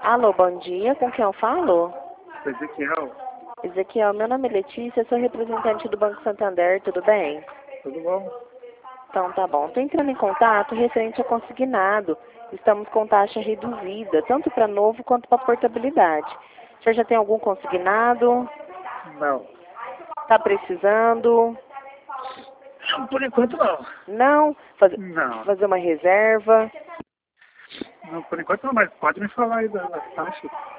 Alô, bom dia. Com quem eu falo? Ezequiel, Ezequiel, meu nome é Letícia, sou representante do Banco Santander, tudo bem? tudo bom? Então tá bom. Estou entrando em contato referente a consignado. Estamos com taxa reduzida, tanto para novo quanto para portabilidade. O senhor já tem algum consignado? Não. Está precisando? Não, por enquanto não. Não? Não. Fazer uma reserva? Não, por enquanto não, mas pode me falar aí da taxa.